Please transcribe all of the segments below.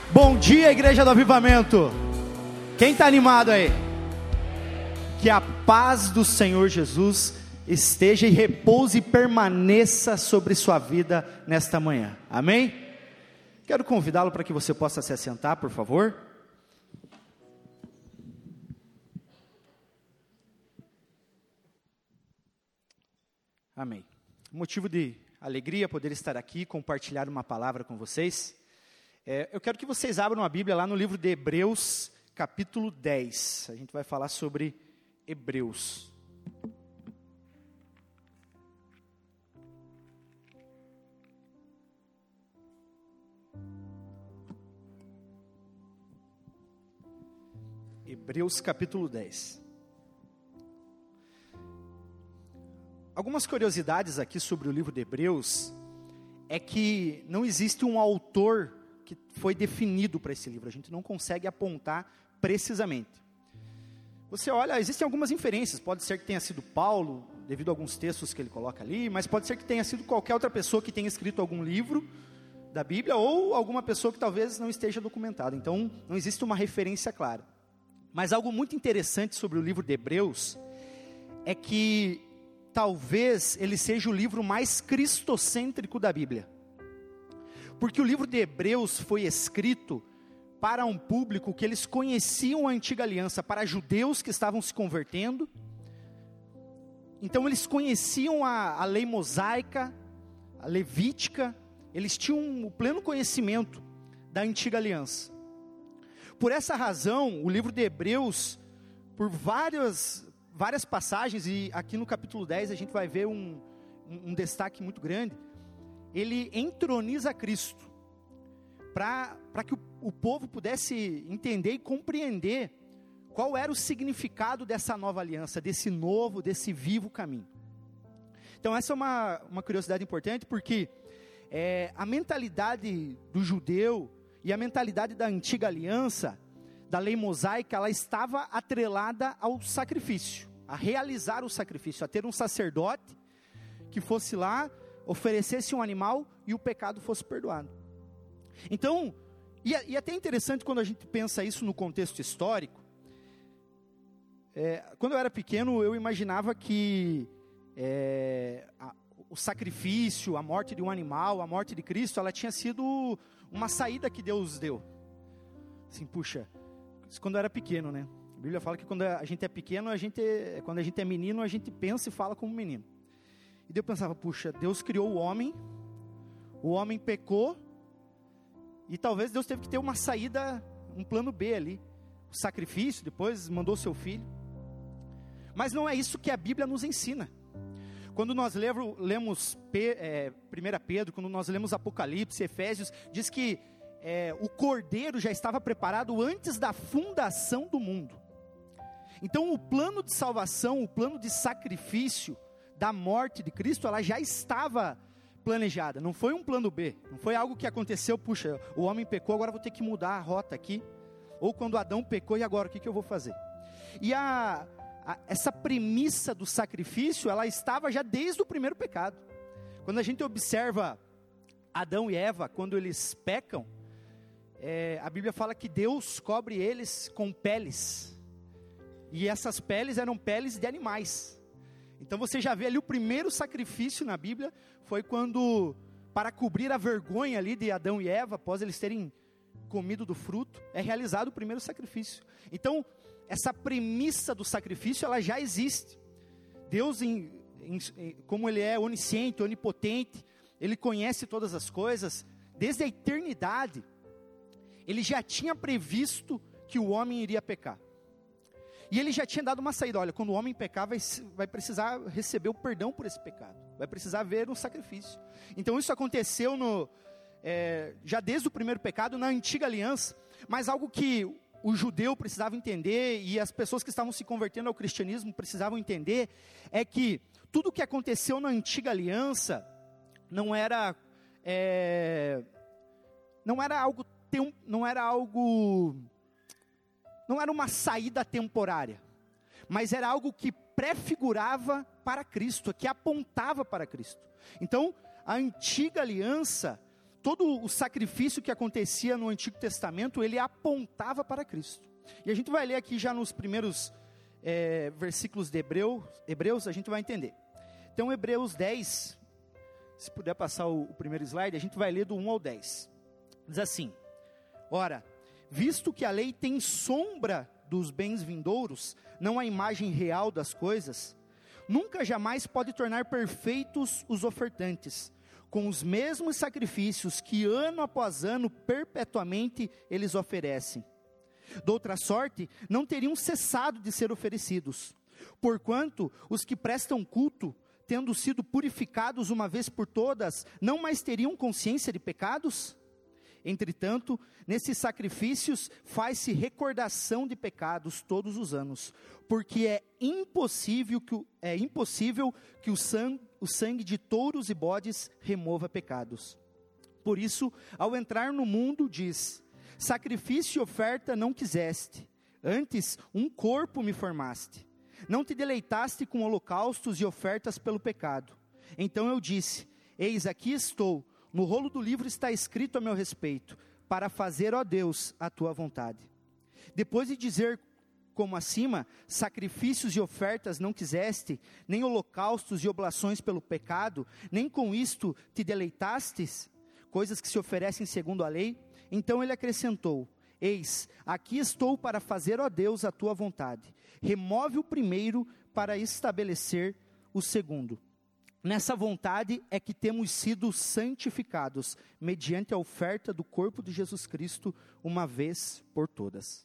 Bom dia, Igreja do Avivamento. Quem está animado aí? Que a paz do Senhor Jesus esteja e repouse e permaneça sobre sua vida nesta manhã. Amém? Quero convidá-lo para que você possa se assentar, por favor. Amém. Motivo de alegria poder estar aqui, compartilhar uma palavra com vocês. Eu quero que vocês abram a Bíblia lá no livro de Hebreus, capítulo 10. A gente vai falar sobre Hebreus. Hebreus, capítulo 10. Algumas curiosidades aqui sobre o livro de Hebreus é que não existe um autor que foi definido para esse livro, a gente não consegue apontar precisamente. Você olha, existem algumas inferências, pode ser que tenha sido Paulo, devido a alguns textos que ele coloca ali, mas pode ser que tenha sido qualquer outra pessoa que tenha escrito algum livro da Bíblia, ou alguma pessoa que talvez não esteja documentada, então não existe uma referência clara. Mas algo muito interessante sobre o livro de Hebreus, é que talvez ele seja o livro mais cristocêntrico da Bíblia. Porque o livro de Hebreus foi escrito para um público que eles conheciam a antiga aliança, para judeus que estavam se convertendo. Então eles conheciam a lei mosaica, a levítica, eles tinham o pleno conhecimento da antiga aliança. Por essa razão, o livro de Hebreus, por várias passagens, e aqui no capítulo 10 a gente vai ver um destaque muito grande, ele entroniza Cristo, para que o povo pudesse entender e compreender qual era o significado dessa nova aliança, desse novo, desse vivo caminho. Então essa é uma curiosidade importante, porque a mentalidade do judeu e a mentalidade da antiga aliança, da lei mosaica, ela estava atrelada ao sacrifício, a realizar o sacrifício, a ter um sacerdote que fosse lá, oferecesse um animal e o pecado fosse perdoado. Então, e até interessante quando a gente pensa isso no contexto histórico, quando eu era pequeno eu imaginava que o sacrifício, a morte de um animal, a morte de Cristo, ela tinha sido uma saída que Deus deu. Assim, puxa, isso quando eu era pequeno, né? A Bíblia fala que quando a gente é pequeno, quando a gente é menino, a gente pensa e fala como menino. E daí eu pensava, puxa, Deus criou o homem pecou, e talvez Deus teve que ter uma saída, um plano B ali, o sacrifício, depois mandou seu filho. Mas não é isso que a Bíblia nos ensina. Quando nós lemos 1 Pedro, quando nós lemos Apocalipse, Efésios, diz que o Cordeiro já estava preparado antes da fundação do mundo. Então o plano de salvação, o plano de sacrifício da morte de Cristo, ela já estava planejada, não foi um plano B, não foi algo que aconteceu, puxa, o homem pecou, agora vou ter que mudar a rota aqui, ou quando Adão pecou, e agora, o que eu vou fazer? E essa premissa do sacrifício, ela estava já desde o primeiro pecado. Quando a gente observa Adão e Eva, quando eles pecam, a Bíblia fala que Deus cobre eles com peles, e essas peles eram peles de animais. Então você já vê ali o primeiro sacrifício na Bíblia, foi quando, para cobrir a vergonha ali de Adão e Eva, após eles terem comido do fruto, é realizado o primeiro sacrifício. Então, essa premissa do sacrifício, ela já existe. Deus, como Ele é onisciente, onipotente, Ele conhece todas as coisas, desde a eternidade, Ele já tinha previsto que o homem iria pecar. E Ele já tinha dado uma saída, olha, quando o homem pecar, vai precisar receber o perdão por esse pecado, vai precisar haver um sacrifício. Então isso aconteceu já desde o primeiro pecado, na antiga aliança, mas algo que o judeu precisava entender, e as pessoas que estavam se convertendo ao cristianismo precisavam entender, é que tudo o que aconteceu na antiga aliança, não era uma saída temporária, mas era algo que prefigurava para Cristo, que apontava para Cristo. Então, a antiga aliança todo o sacrifício que acontecia no Antigo Testamento, ele apontava para Cristo. E a gente vai ler aqui já nos primeiros versículos de Hebreus, a gente vai entender. Então, Hebreus 10, se puder passar o primeiro slide, a gente vai ler do 1 ao 10. Diz assim: ora, visto que a lei tem sombra dos bens vindouros, não a imagem real das coisas, nunca jamais pode tornar perfeitos os ofertantes, com os mesmos sacrifícios que ano após ano perpetuamente eles oferecem. De outra sorte, não teriam cessado de ser oferecidos, porquanto os que prestam culto, tendo sido purificados uma vez por todas, não mais teriam consciência de pecados? Entretanto, nesses sacrifícios faz-se recordação de pecados todos os anos, porque é impossível que o sangue de touros e bodes remova pecados. Por isso, ao entrar no mundo, diz: sacrifício e oferta não quiseste, antes um corpo me formaste. Não te deleitaste com holocaustos e ofertas pelo pecado. Então eu disse: eis, aqui estou, no rolo do livro está escrito a meu respeito, para fazer, ó Deus, a tua vontade. Depois de dizer, como acima, sacrifícios e ofertas não quiseste, nem holocaustos e oblações pelo pecado, nem com isto te deleitastes, coisas que se oferecem segundo a lei, então ele acrescentou: eis, aqui estou para fazer, ó Deus, a tua vontade. Remove o primeiro para estabelecer o segundo. Nessa vontade é que temos sido santificados, mediante a oferta do corpo de Jesus Cristo, uma vez por todas.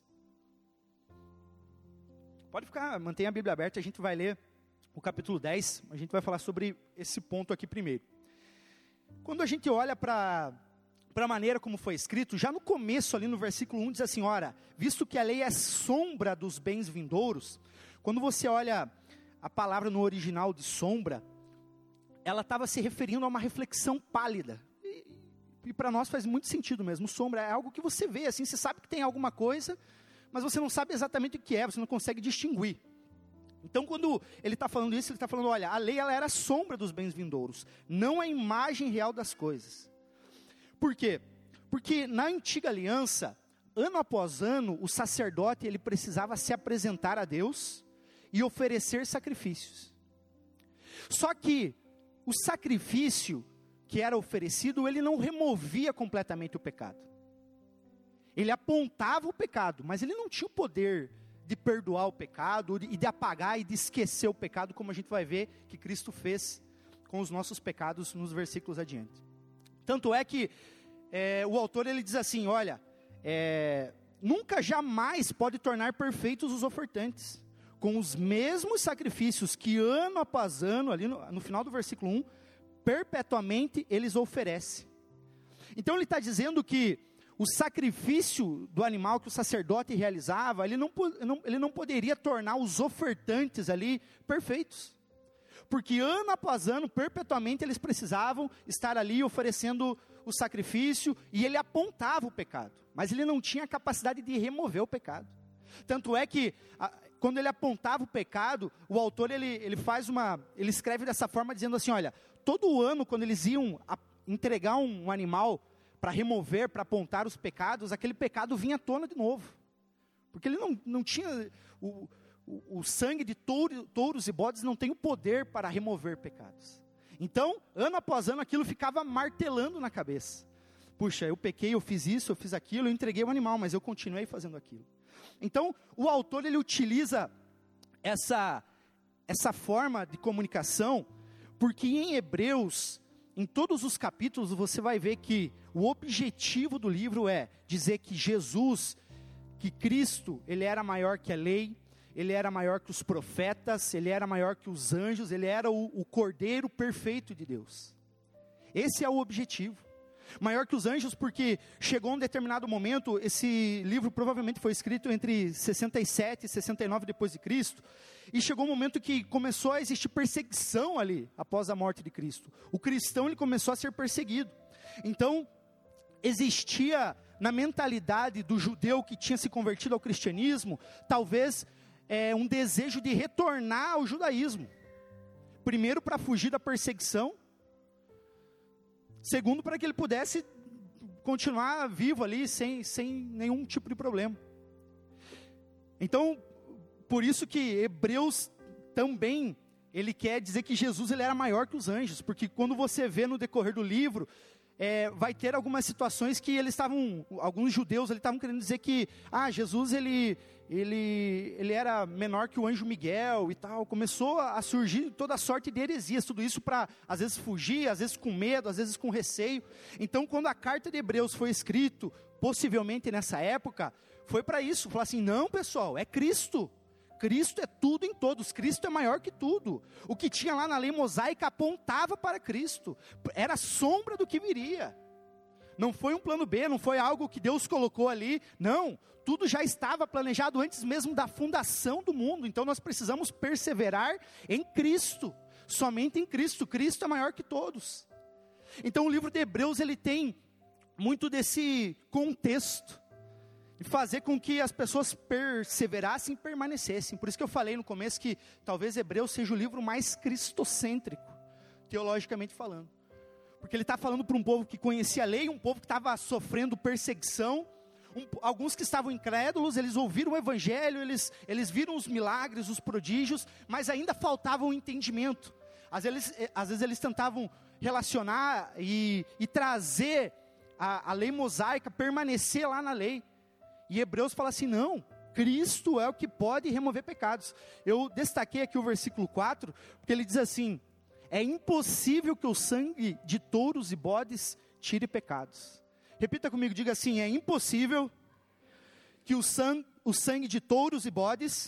Pode ficar, mantenha a Bíblia aberta, a gente vai ler o capítulo 10, a gente vai falar sobre esse ponto aqui primeiro. Quando a gente olha para a maneira como foi escrito, já no começo ali no versículo 1 diz assim: ora, visto que a lei é sombra dos bens vindouros, quando você olha a palavra no original de sombra, ela estava se referindo a uma reflexão pálida, e para nós faz muito sentido mesmo. Sombra é algo que você vê, assim, você sabe que tem alguma coisa, mas você não sabe exatamente o que é, você não consegue distinguir. Então, quando ele está falando isso, ele está falando: olha, a lei ela era a sombra dos bens vindouros, não a imagem real das coisas. Por quê? Porque na antiga aliança, ano após ano, o sacerdote ele precisava se apresentar a Deus e oferecer sacrifícios. Só que o sacrifício que era oferecido, ele não removia completamente o pecado. Ele apontava o pecado, mas ele não tinha o poder de perdoar o pecado, e de apagar e de esquecer o pecado, como a gente vai ver que Cristo fez com os nossos pecados nos versículos adiante. Tanto é que o autor ele diz assim: olha, nunca jamais pode tornar perfeitos os ofertantes, com os mesmos sacrifícios que ano após ano, ali no final do versículo 1, perpetuamente eles oferecem. Então ele está dizendo que o sacrifício do animal que o sacerdote realizava, ele não poderia tornar os ofertantes ali perfeitos. Porque ano após ano, perpetuamente, eles precisavam estar ali oferecendo o sacrifício, e ele apontava o pecado, mas ele não tinha a capacidade de remover o pecado. Tanto é que, quando ele apontava o pecado, o autor ele escreve dessa forma, dizendo assim: olha, todo ano, quando eles iam entregar um animal para remover, para apontar os pecados, aquele pecado vinha à tona de novo, porque ele não tinha, o sangue de touros e bodes não tem o poder para remover pecados. Então, ano após ano, aquilo ficava martelando na cabeça. Puxa, eu pequei, eu fiz isso, eu fiz aquilo, eu entreguei o animal, mas eu continuei fazendo aquilo. Então, o autor ele utiliza essa forma de comunicação, porque em Hebreus, em todos os capítulos, você vai ver que o objetivo do livro é dizer que Jesus, que Cristo, ele era maior que a lei, ele era maior que os profetas, ele era maior que os anjos, ele era o Cordeiro perfeito de Deus. Esse é o objetivo. Maior que os anjos, porque chegou um determinado momento, esse livro provavelmente foi escrito entre 67 e 69 depois de Cristo, e chegou um momento que começou a existir perseguição ali, após a morte de Cristo. O cristão ele começou a ser perseguido. Então, existia na mentalidade do judeu que tinha se convertido ao cristianismo, talvez um desejo de retornar ao judaísmo. Primeiro, para fugir da perseguição. Segundo, para que ele pudesse continuar vivo ali sem nenhum tipo de problema. Então, por isso que Hebreus também, ele quer dizer que Jesus ele era maior que os anjos, porque quando você vê no decorrer do livro, vai ter algumas situações que alguns judeus estavam querendo dizer que, Jesus ele era menor que o anjo Miguel e tal. Começou a surgir toda sorte de heresias, tudo isso para, às vezes, fugir, às vezes com medo, às vezes com receio. Então, quando a carta de Hebreus foi escrita, possivelmente nessa época, foi para isso, falar assim, não pessoal, é Cristo. Cristo é tudo em todos, Cristo é maior que tudo. O que tinha lá na lei mosaica apontava para Cristo, era sombra do que viria. Não foi um plano B, não foi algo que Deus colocou ali, não. Tudo já estava planejado antes mesmo da fundação do mundo. Então nós precisamos perseverar em Cristo, somente em Cristo. Cristo é maior que todos. Então o livro de Hebreus ele tem muito desse contexto, e fazer com que as pessoas perseverassem e permanecessem. Por isso que eu falei no começo que talvez Hebreus seja o livro mais cristocêntrico, teologicamente falando. Porque ele está falando para um povo que conhecia a lei, um povo que estava sofrendo perseguição, alguns que estavam incrédulos, eles ouviram o evangelho, eles viram os milagres, os prodígios, mas ainda faltava um entendimento. Às vezes eles tentavam relacionar e trazer a lei mosaica, permanecer lá na lei. E Hebreus fala assim, não, Cristo é o que pode remover pecados. Eu destaquei aqui o versículo 4, porque ele diz assim, é impossível que o sangue de touros e bodes tire pecados. Repita comigo, diga assim, é impossível que o sangue de touros e bodes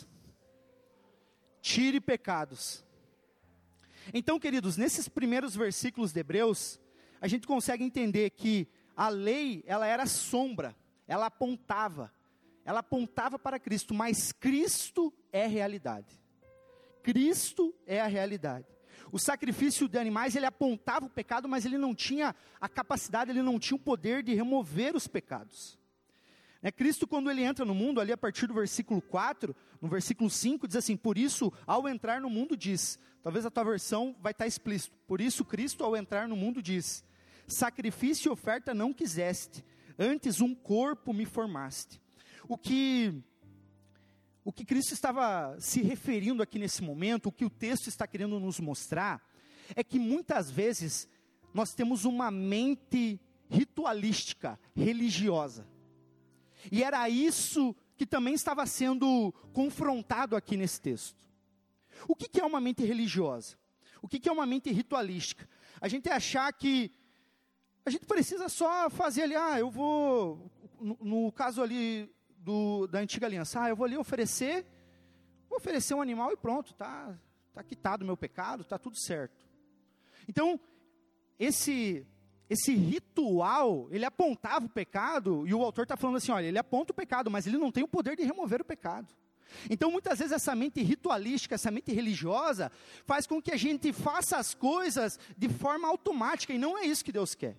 tire pecados. Então, queridos, nesses primeiros versículos de Hebreus, a gente consegue entender que a lei, ela era sombra, ela apontava para Cristo, mas Cristo é a realidade. Cristo é a realidade. O sacrifício de animais, ele apontava o pecado, mas ele não tinha a capacidade, ele não tinha o poder de remover os pecados. Cristo, quando ele entra no mundo, ali a partir do versículo 4, no versículo 5, diz assim, por isso, ao entrar no mundo diz, talvez a tua versão vai estar explícito, por isso Cristo, ao entrar no mundo diz, sacrifício e oferta não quiseste, antes um corpo me formaste. O que Cristo estava se referindo aqui nesse momento, o que o texto está querendo nos mostrar, é que muitas vezes nós temos uma mente ritualística, religiosa. E era isso que também estava sendo confrontado aqui nesse texto. O que é uma mente religiosa? O que é uma mente ritualística? A gente achar que a gente precisa só fazer ali, eu vou, no caso ali da antiga aliança, eu vou ali oferecer um animal e pronto, tá quitado o meu pecado, tá tudo certo. Então, esse ritual, ele apontava o pecado, e o autor está falando assim, olha, ele aponta o pecado, mas ele não tem o poder de remover o pecado. Então, muitas vezes, essa mente ritualística, essa mente religiosa, faz com que a gente faça as coisas de forma automática, e não é isso que Deus quer.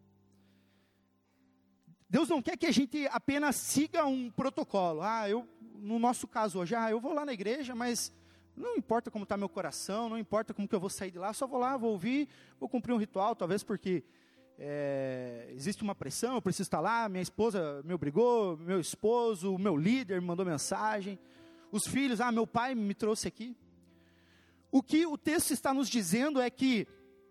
Deus não quer que a gente apenas siga um protocolo. No nosso caso hoje, eu vou lá na igreja, mas não importa como está meu coração, não importa como que eu vou sair de lá, só vou lá, vou ouvir, vou cumprir um ritual, talvez porque existe uma pressão, eu preciso estar lá, minha esposa me obrigou, meu esposo, o meu líder me mandou mensagem, os filhos, meu pai me trouxe aqui. O que o texto está nos dizendo é que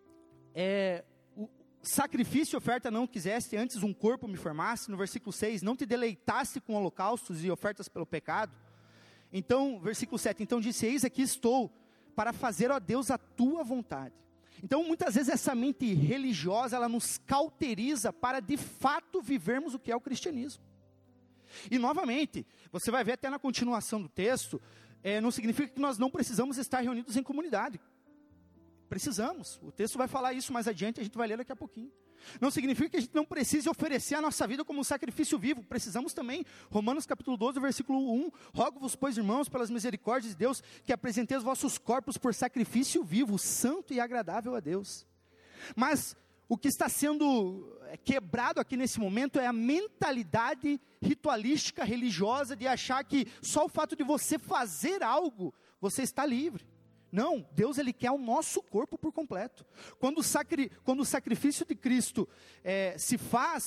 sacrifício e oferta não quiseste, antes um corpo me formasse. No versículo 6, não te deleitaste com holocaustos e ofertas pelo pecado. Então, versículo 7, então disse, eis aqui estou, para fazer, ó Deus, a tua vontade. Então, muitas vezes essa mente religiosa, ela nos cauteriza para de fato vivermos o que é o cristianismo. E novamente, você vai ver até na continuação do texto, não significa que nós não precisamos estar reunidos em comunidade. Precisamos, o texto vai falar isso mais adiante, a gente vai ler daqui a pouquinho. Não significa que a gente não precise oferecer a nossa vida como um sacrifício vivo, precisamos também. Romanos capítulo 12, versículo 1, rogo-vos, pois irmãos, pelas misericórdias de Deus, que apresenteis os vossos corpos por sacrifício vivo, santo e agradável a Deus. Mas o que está sendo quebrado aqui nesse momento é a mentalidade ritualística, religiosa, de achar que só o fato de você fazer algo, você está livre. Não, Deus ele quer o nosso corpo por completo. Quando o sacrifício de Cristo se faz,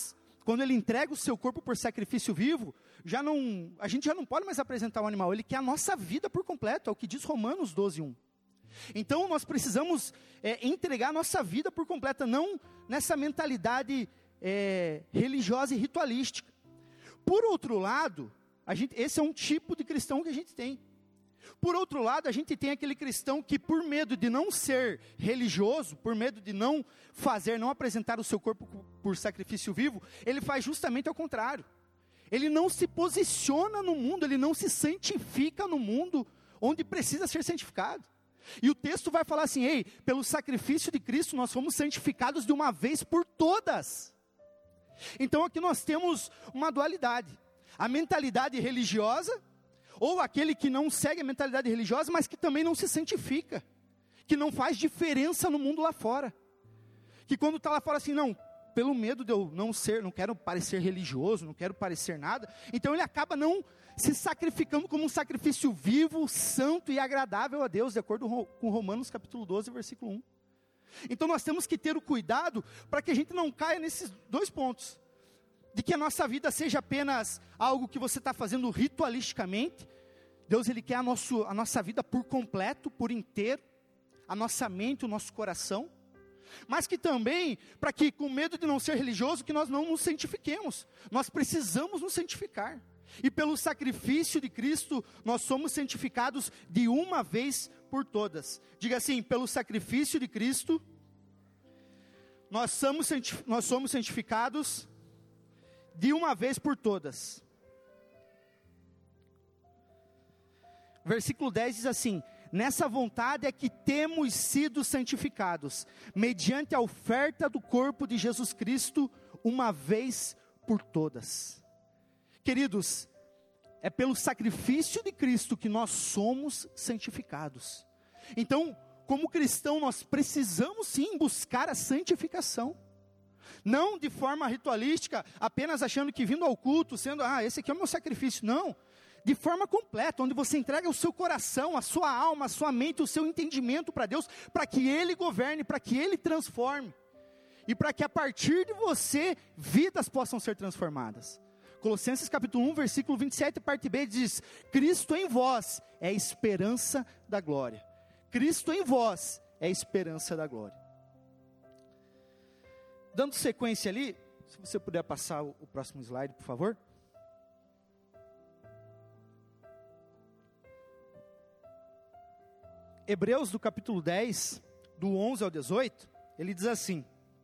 quando ele entrega o seu corpo por sacrifício vivo, a gente já não pode mais apresentar o animal, ele quer a nossa vida por completo, é o que diz Romanos 12:1. Então nós precisamos entregar a nossa vida por completa, não nessa mentalidade religiosa e ritualística. Por outro lado, esse é um tipo de cristão que a gente tem. Por outro lado, a gente tem aquele cristão que, por medo de não ser religioso, por medo de não apresentar o seu corpo por sacrifício vivo, ele faz justamente ao contrário. Ele não se posiciona no mundo, ele não se santifica no mundo onde precisa ser santificado. E o texto vai falar assim: ei, pelo sacrifício de Cristo nós fomos santificados de uma vez por todas. Então aqui nós temos uma dualidade: a mentalidade religiosa, ou aquele que não segue a mentalidade religiosa, mas que também não se santifica, que não faz diferença no mundo lá fora, que quando está lá fora assim, não, pelo medo de eu não quero parecer religioso, não quero parecer nada, então ele acaba não se sacrificando como um sacrifício vivo, santo e agradável a Deus, de acordo com Romanos capítulo 12, versículo 1. Então nós temos que ter o cuidado para que a gente não caia nesses dois pontos, de que a nossa vida seja apenas algo que você está fazendo ritualisticamente. Deus, Ele quer a nossa vida por completo, por inteiro, a nossa mente, o nosso coração, mas que também, para que com medo de não ser religioso, que nós não nos santifiquemos, nós precisamos nos santificar, e pelo sacrifício de Cristo, nós somos santificados de uma vez por todas. Diga assim: pelo sacrifício de Cristo, nós somos santificados de uma vez por todas. Versículo 10 diz assim: nessa vontade é que temos sido santificados, mediante a oferta do corpo de Jesus Cristo, uma vez por todas. Queridos, é pelo sacrifício de Cristo que nós somos santificados. Então, como cristão, nós precisamos sim buscar a santificação. Não de forma ritualística, apenas achando que vindo ao culto, sendo, esse aqui é o meu sacrifício. Não, de forma completa, onde você entrega o seu coração, a sua alma, a sua mente, o seu entendimento para Deus, para que Ele governe, para que Ele transforme, e para que a partir de você, vidas possam ser transformadas. Colossenses capítulo 1, versículo 27, parte B, diz: Cristo em vós é a esperança da glória. Cristo em vós é a esperança da glória. Dando sequência ali, se você puder passar o próximo slide, por favor. Hebreus, do capítulo 10, do 11 ao 18, ele diz assim: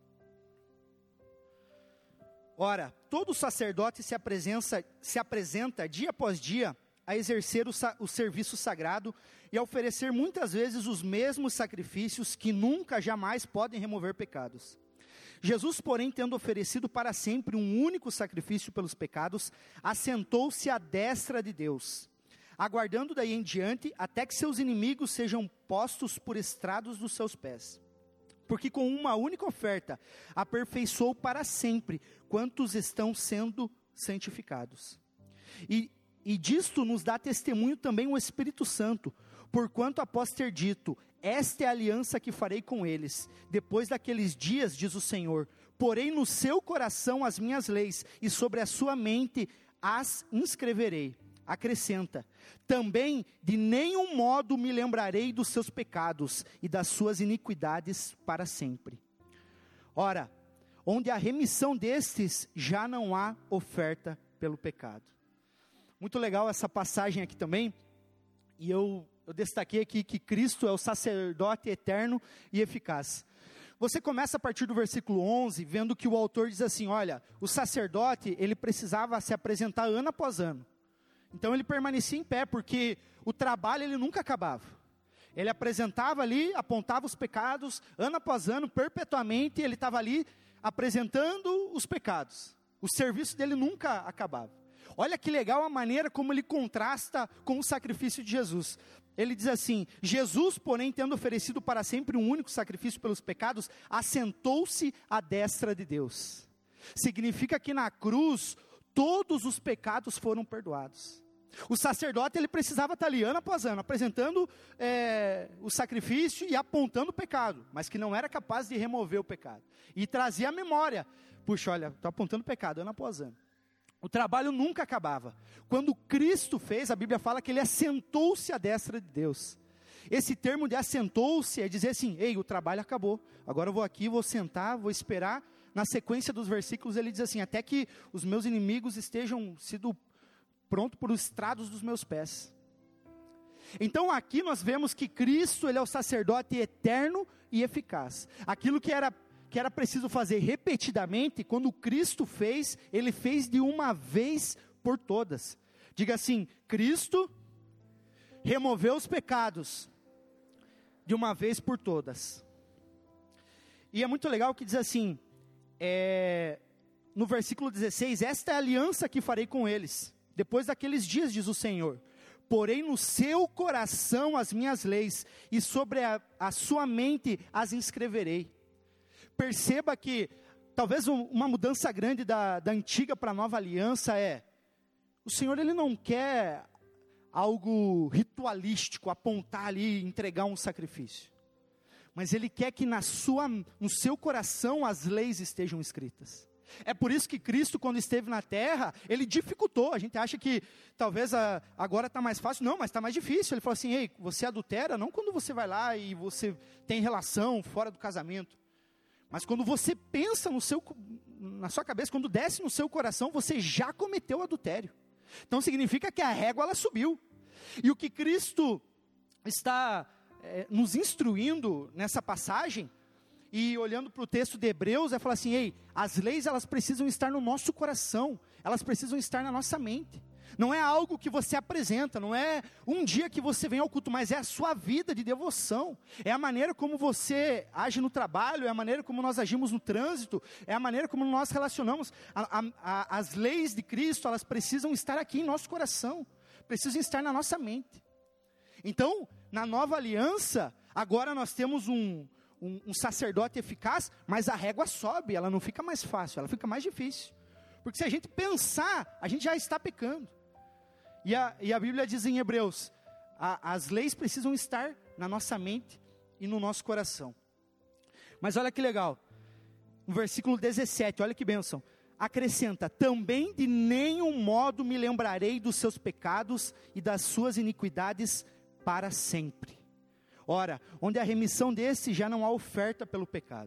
ora, todo sacerdote se apresenta dia após dia a exercer o serviço sagrado e a oferecer muitas vezes os mesmos sacrifícios que nunca, jamais podem remover pecados. Jesus, porém, tendo oferecido para sempre um único sacrifício pelos pecados, assentou-se à destra de Deus, aguardando daí em diante até que seus inimigos sejam postos por estrados dos seus pés. Porque com uma única oferta aperfeiçoou para sempre quantos estão sendo santificados. E disto nos dá testemunho também o Espírito Santo, porquanto após ter dito: esta é a aliança que farei com eles, depois daqueles dias, diz o Senhor, porém no seu coração as minhas leis, e sobre a sua mente as inscreverei. Acrescenta: também de nenhum modo me lembrarei dos seus pecados e das suas iniquidades para sempre. Ora, onde há remissão destes, já não há oferta pelo pecado. Muito legal essa passagem aqui também, e eu destaquei aqui que Cristo é o sacerdote eterno e eficaz. Você começa a partir do versículo 11, vendo que o autor diz assim: olha, o sacerdote, ele precisava se apresentar ano após ano. Então ele permanecia em pé, porque o trabalho ele nunca acabava. Ele apresentava ali, apontava os pecados, ano após ano, perpetuamente, ele estava ali apresentando os pecados. O serviço dele nunca acabava. Olha que legal a maneira como ele contrasta com o sacrifício de Jesus. Ele diz assim: Jesus, porém, tendo oferecido para sempre um único sacrifício pelos pecados, assentou-se à destra de Deus. Significa que na cruz, todos os pecados foram perdoados. O sacerdote, ele precisava estar ali ano após ano, apresentando o sacrifício e apontando o pecado, mas que não era capaz de remover o pecado. E trazia a memória, puxa, olha, estou apontando o pecado ano após ano. O trabalho nunca acabava. Quando Cristo fez, a Bíblia fala que ele assentou-se à destra de Deus. Esse termo de assentou-se é dizer assim, ei, o trabalho acabou, agora eu vou aqui, vou sentar, vou esperar. Na sequência dos versículos ele diz assim, até que os meus inimigos estejam sido pronto por os estrados dos meus pés. Então aqui nós vemos que Cristo, ele é o sacerdote eterno e eficaz. Aquilo que era preciso fazer repetidamente, quando Cristo fez, ele fez de uma vez por todas. Diga assim, Cristo removeu os pecados de uma vez por todas. E é muito legal que diz assim, no versículo 16, esta é a aliança que farei com eles. Depois daqueles dias, diz o Senhor, porém no seu coração as minhas leis, e sobre a sua mente as inscreverei. Perceba que, talvez uma mudança grande da antiga para a nova aliança o Senhor, ele não quer algo ritualístico, apontar ali e entregar um sacrifício. Mas ele quer que no seu coração as leis estejam escritas. É por isso que Cristo, quando esteve na terra, ele dificultou. A gente acha que talvez agora está mais fácil. Não, mas está mais difícil. Ele falou assim, ei, você adultera não quando você vai lá e você tem relação fora do casamento. Mas quando você pensa na sua cabeça, quando desce no seu coração, você já cometeu adultério. Então significa que a régua ela subiu. E o que Cristo está nos instruindo nessa passagem, e olhando para o texto de Hebreus, falar assim, ei, as leis elas precisam estar no nosso coração, elas precisam estar na nossa mente. Não é algo que você apresenta, não é um dia que você vem ao culto, mas é a sua vida de devoção, é a maneira como você age no trabalho, é a maneira como nós agimos no trânsito, é a maneira como nós relacionamos. As leis de Cristo, elas precisam estar aqui em nosso coração, precisam estar na nossa mente. Então, na nova aliança, agora nós temos um sacerdote eficaz, mas a régua sobe, ela não fica mais fácil, ela fica mais difícil. Porque se a gente pensar, a gente já está pecando. E a Bíblia diz em Hebreus, as leis precisam estar na nossa mente e no nosso coração. Mas olha que legal, no versículo 17, olha que bênção. Acrescenta, também de nenhum modo me lembrarei dos seus pecados e das suas iniquidades para sempre. Ora, onde há remissão desse, já não há oferta pelo pecado.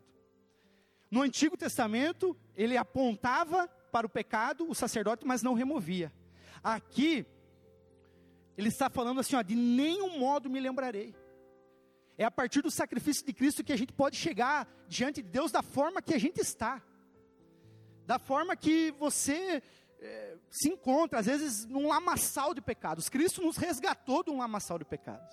No Antigo Testamento, ele apontava para o pecado, o sacerdote, mas não removia. Aqui, ele está falando assim, de nenhum modo me lembrarei. É a partir do sacrifício de Cristo que a gente pode chegar diante de Deus da forma que a gente está. Da forma que você se encontra, às vezes, num lamaçal de pecados. Cristo nos resgatou de um lamaçal de pecados.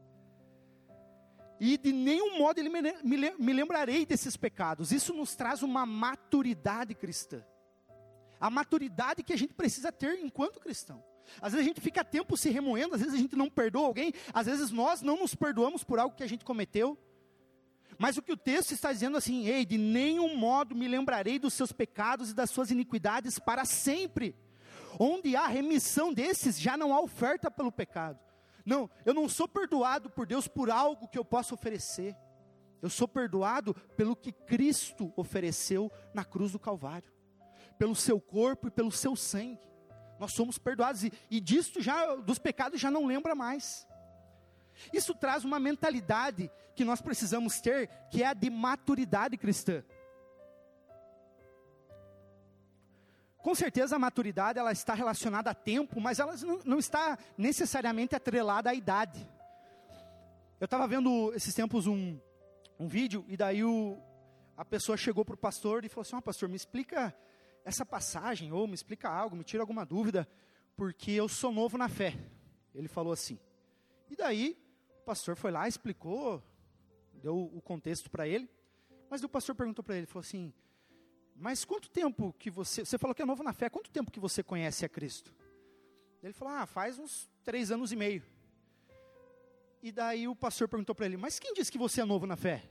E de nenhum modo ele me lembrarei desses pecados. Isso nos traz uma maturidade cristã. A maturidade que a gente precisa ter enquanto cristão. Às vezes a gente fica tempo se remoendo, às vezes a gente não perdoa alguém, às vezes nós não nos perdoamos por algo que a gente cometeu. Mas o que o texto está dizendo assim, ei, de nenhum modo me lembrarei dos seus pecados e das suas iniquidades para sempre. Onde há remissão desses, já não há oferta pelo pecado. Não, eu não sou perdoado por Deus por algo que eu possa oferecer. Eu sou perdoado pelo que Cristo ofereceu na cruz do Calvário. Pelo seu corpo e pelo seu sangue. Nós somos perdoados e dos pecados já não lembra mais. Isso traz uma mentalidade que nós precisamos ter, que é a de maturidade cristã. Com certeza a maturidade ela está relacionada a tempo, mas ela não está necessariamente atrelada à idade. Eu estava vendo esses tempos um vídeo, e daí a pessoa chegou para o pastor e falou assim, pastor, me explica essa passagem, ou me explica algo, me tira alguma dúvida, porque eu sou novo na fé. Ele falou assim. E daí o pastor foi lá, explicou, deu o contexto para ele, mas o pastor perguntou para ele, falou assim, mas quanto tempo que você falou que é novo na fé, quanto tempo que você conhece a Cristo? Ele falou, faz uns 3 anos e meio. E daí o pastor perguntou para ele, mas quem disse que você é novo na fé?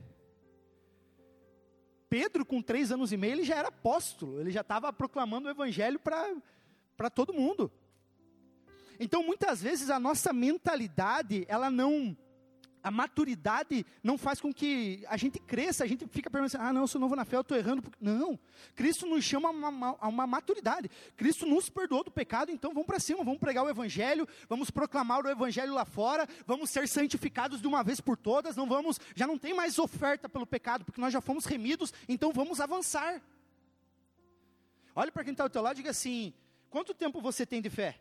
Pedro, com 3 anos e meio, ele já era apóstolo, ele já estava proclamando o evangelho para todo mundo. Então, muitas vezes, a nossa mentalidade, a maturidade não faz com que a gente cresça, a gente fica perguntando, não, eu sou novo na fé, eu estou errando. Não, Cristo nos chama a uma maturidade, Cristo nos perdoou do pecado, então vamos para cima, vamos pregar o Evangelho, vamos proclamar o Evangelho lá fora, vamos ser santificados de uma vez por todas, já não tem mais oferta pelo pecado, porque nós já fomos remidos, então vamos avançar. Olhe para quem está ao teu lado e diga assim, quanto tempo você tem de fé?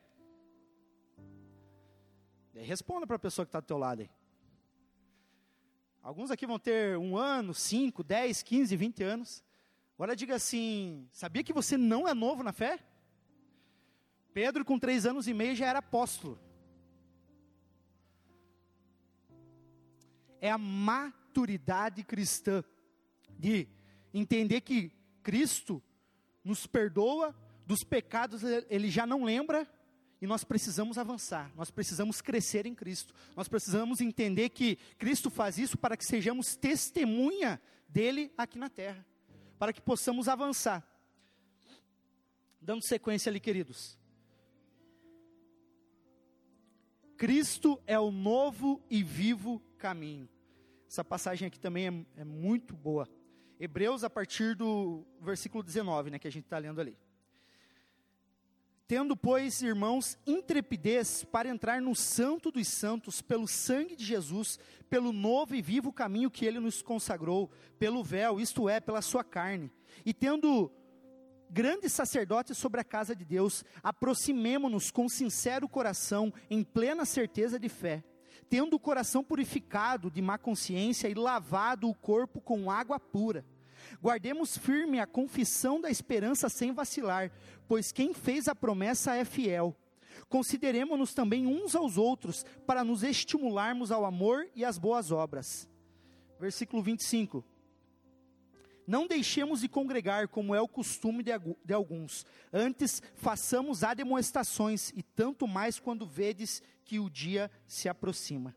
Responda para a pessoa que está do teu lado aí. Alguns aqui vão ter 1 ano, 5, 10, 15, 20 anos. Agora diga assim, sabia que você não é novo na fé? Pedro com 3 anos e meio já era apóstolo. É a maturidade cristã, de entender que Cristo nos perdoa, dos pecados Ele já não lembra, e nós precisamos avançar, nós precisamos crescer em Cristo, nós precisamos entender que Cristo faz isso para que sejamos testemunha dEle aqui na terra, para que possamos avançar. Dando sequência ali, queridos. Cristo é o novo e vivo caminho. Essa passagem aqui também é muito boa. Hebreus, a partir do versículo 19, que a gente está lendo ali. Tendo, pois, irmãos, intrepidez para entrar no Santo dos Santos, pelo sangue de Jesus, pelo novo e vivo caminho que Ele nos consagrou, pelo véu, isto é, pela sua carne. E tendo grande sacerdote sobre a casa de Deus, aproximemo-nos com sincero coração, em plena certeza de fé, tendo o coração purificado de má consciência e lavado o corpo com água pura. Guardemos firme a confissão da esperança sem vacilar, pois quem fez a promessa é fiel. Consideremo-nos também uns aos outros, para nos estimularmos ao amor e às boas obras. Versículo 25. Não deixemos de congregar, como é o costume de alguns. Antes, façamos admoestações, e tanto mais quando vedes que o dia se aproxima.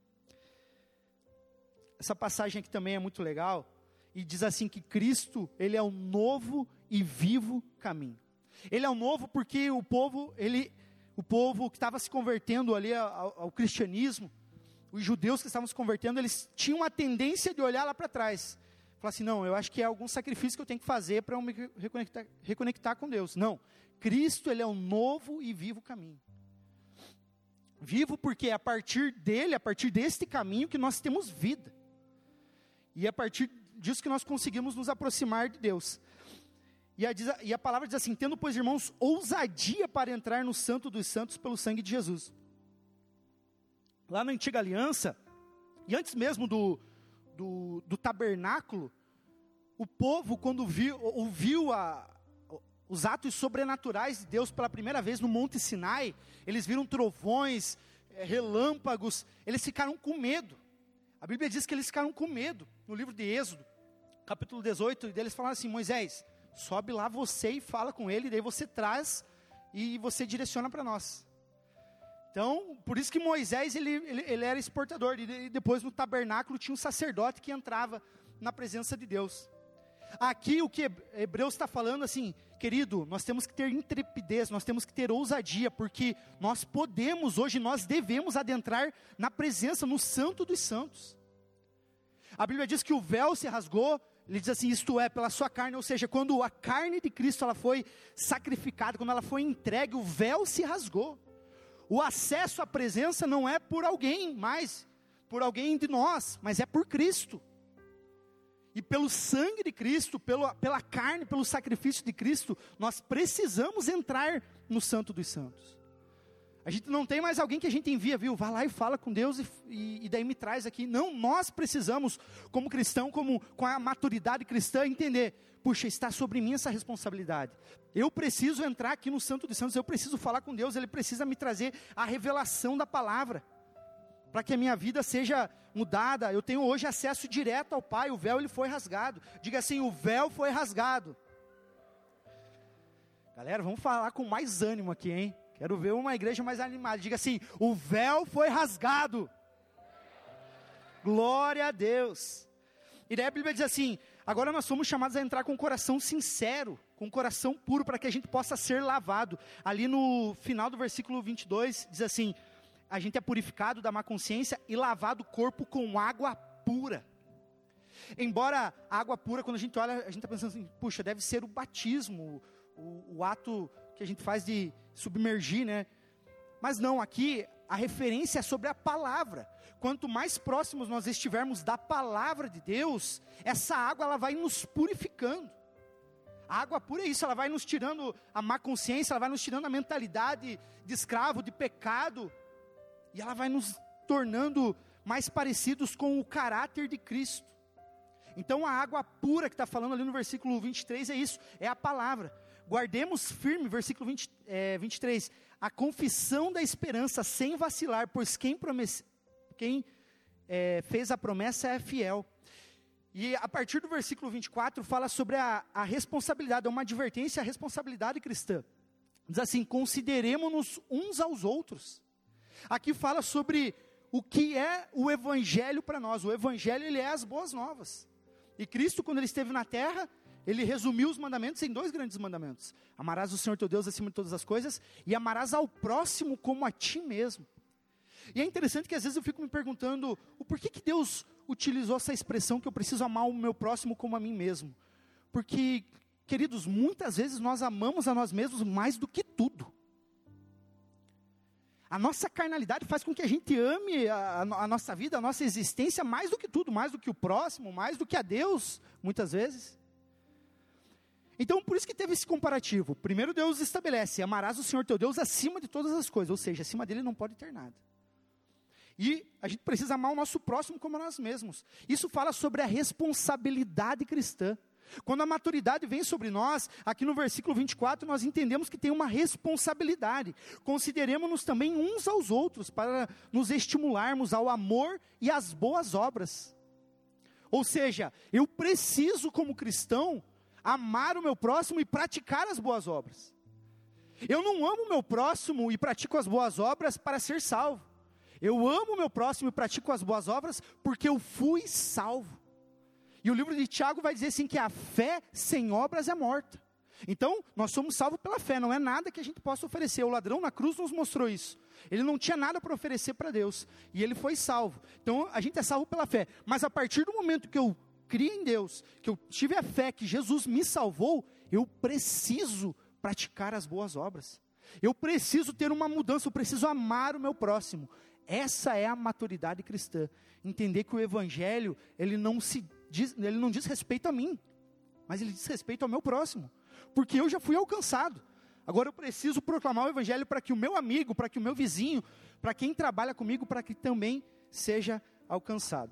Essa passagem aqui também é muito legal. E diz assim que Cristo, Ele é o novo e vivo caminho. Ele é o novo porque o povo que estava se convertendo ali ao cristianismo, os judeus que estavam se convertendo, eles tinham a tendência de olhar lá para trás. Falar assim, não, eu acho que é algum sacrifício que eu tenho que fazer para eu me reconectar com Deus. Não, Cristo, Ele é o novo e vivo caminho. Vivo porque é a partir dele, a partir deste caminho que nós temos vida. E é a partir disso que nós conseguimos nos aproximar de Deus. E a palavra diz assim, tendo, pois, irmãos, ousadia para entrar no Santo dos Santos pelo sangue de Jesus. Lá na antiga aliança, e antes mesmo do tabernáculo, o povo, quando ouviu os atos sobrenaturais de Deus pela primeira vez no Monte Sinai, eles viram trovões, relâmpagos, eles ficaram com medo. A Bíblia diz que eles ficaram com medo. No livro de Êxodo, capítulo 18, eles falaram assim, Moisés, sobe lá você e fala com ele, daí você traz e você direciona para nós. Então, por isso que Moisés, ele era exportador, e depois no tabernáculo tinha um sacerdote que entrava na presença de Deus. Aqui o que Hebreus está falando assim, querido, nós temos que ter intrepidez, nós temos que ter ousadia, porque nós nós devemos adentrar na presença, no Santo dos Santos. A Bíblia diz que o véu se rasgou, ele diz assim, isto é, pela sua carne, ou seja, quando a carne de Cristo ela foi sacrificada, quando ela foi entregue, o véu se rasgou. O acesso à presença não é por alguém mais, por alguém de nós, mas é por Cristo. E pelo sangue de Cristo, pela carne, pelo sacrifício de Cristo, nós precisamos entrar no Santo dos Santos. A gente não tem mais alguém que a gente envia, viu? Vai lá e fala com Deus e daí me traz aqui. Não, nós precisamos, como cristão, com a maturidade cristã, entender, puxa, está sobre mim essa responsabilidade. Eu preciso entrar aqui no Santo dos Santos, eu preciso falar com Deus, Ele precisa me trazer a revelação da palavra, para que a minha vida seja mudada. Eu tenho hoje acesso direto ao Pai, o véu ele foi rasgado. Diga assim, o véu foi rasgado. Galera, vamos falar com mais ânimo aqui, hein? Quero ver uma igreja mais animada. Diga assim, o véu foi rasgado. Glória a Deus. E daí a Bíblia diz assim, agora nós somos chamados a entrar com o coração sincero. com um coração puro, para que a gente possa ser lavado. Ali no final do versículo 22, diz assim, a gente é purificado da má consciência e lavado o corpo com água pura. Embora a água pura, quando a gente olha, a gente está pensando assim, puxa, deve ser o batismo, o ato que a gente faz de submergir, né? Mas não, aqui a referência é sobre a palavra. Quanto mais próximos nós estivermos da palavra de Deus, essa água ela vai nos purificando. A água pura é isso, ela vai nos tirando a má consciência, ela vai nos tirando a mentalidade de escravo, de pecado, e ela vai nos tornando mais parecidos com o caráter de Cristo. Então a água pura que está falando ali no versículo 23 é isso, é a palavra. Guardemos firme, versículo 23, a confissão da esperança sem vacilar, pois quem fez a promessa é fiel. E a partir do versículo 24 fala sobre a responsabilidade, é uma advertência à responsabilidade cristã. Diz assim, consideremos-nos uns aos outros. Aqui fala sobre o que é o evangelho para nós. O evangelho, ele é as boas novas. E Cristo, quando ele esteve na terra, ele resumiu os mandamentos em 2 grandes mandamentos. Amarás o Senhor teu Deus acima de todas as coisas, e amarás ao próximo como a ti mesmo. E é interessante que às vezes eu fico me perguntando, o porquê que Deus utilizou essa expressão que eu preciso amar o meu próximo como a mim mesmo? Porque, queridos, muitas vezes nós amamos a nós mesmos mais do que tudo. A nossa carnalidade faz com que a gente ame a nossa vida, a nossa existência mais do que tudo, mais do que o próximo, mais do que a Deus, muitas vezes. Então, por isso que teve esse comparativo. Primeiro Deus estabelece, amarás o Senhor teu Deus acima de todas as coisas, ou seja, acima dele não pode ter nada. E a gente precisa amar o nosso próximo como nós mesmos. Isso fala sobre a responsabilidade cristã. Quando a maturidade vem sobre nós, aqui no versículo 24, nós entendemos que tem uma responsabilidade. Consideremos-nos também uns aos outros, para nos estimularmos ao amor e às boas obras. Ou seja, eu preciso como cristão, amar o meu próximo e praticar as boas obras. Eu não amo o meu próximo e pratico as boas obras para ser salvo. Eu amo o meu próximo e pratico as boas obras porque eu fui salvo. E o livro de Tiago vai dizer assim que a fé sem obras é morta. Então, nós somos salvos pela fé, não é nada que a gente possa oferecer. O ladrão na cruz nos mostrou isso. Ele não tinha nada para oferecer para Deus, e ele foi salvo. Então, a gente é salvo pela fé. Mas a partir do momento que eu criei em Deus, que eu tive a fé que Jesus me salvou, eu preciso praticar as boas obras. Eu preciso ter uma mudança, eu preciso amar o meu próximo. Essa é a maturidade cristã. Entender que o evangelho, ele não diz respeito a mim, mas ele diz respeito ao meu próximo. Porque eu já fui alcançado. Agora eu preciso proclamar o evangelho para que o meu amigo, para que o meu vizinho, para quem trabalha comigo, para que também seja alcançado.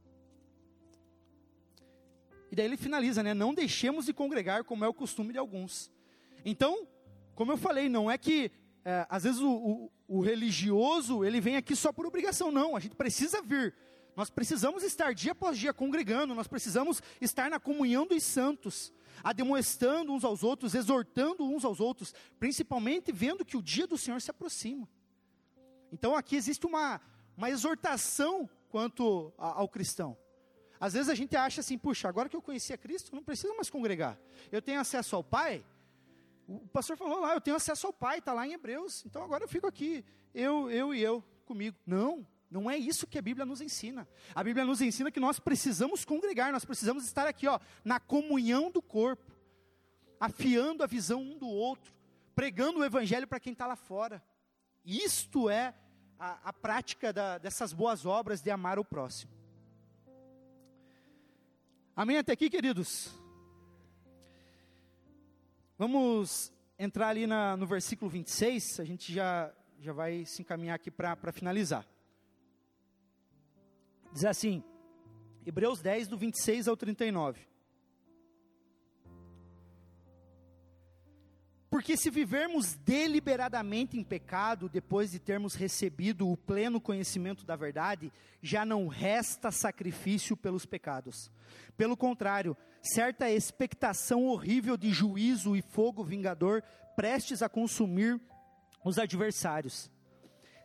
E daí ele finaliza, né? Não deixemos de congregar como é o costume de alguns. Então, como eu falei, não é que às vezes o religioso, ele vem aqui só por obrigação. Não, a gente precisa vir. Nós precisamos estar dia após dia congregando. Nós precisamos estar na comunhão dos santos, ademoestando uns aos outros, exortando uns aos outros, principalmente vendo que o dia do Senhor se aproxima. Então aqui existe uma exortação quanto ao cristão. Às vezes a gente acha assim, puxa, agora que eu conheci a Cristo, eu não preciso mais congregar. Eu tenho acesso ao Pai. O pastor falou lá, eu tenho acesso ao Pai, está lá em Hebreus. Então agora eu fico aqui, eu comigo. Não é isso que a Bíblia nos ensina. A Bíblia nos ensina que nós precisamos congregar, nós precisamos estar aqui, na comunhão do corpo, afiando a visão um do outro, pregando o evangelho para quem está lá fora. Isto é a prática dessas boas obras de amar o próximo. Amém até aqui, queridos? Vamos entrar ali no versículo 26, a gente já vai se encaminhar aqui para finalizar. Diz assim, Hebreus 10, do 26 ao 39. Porque se vivermos deliberadamente em pecado, depois de termos recebido o pleno conhecimento da verdade, já não resta sacrifício pelos pecados. Pelo contrário, certa expectação horrível de juízo e fogo vingador, prestes a consumir os adversários.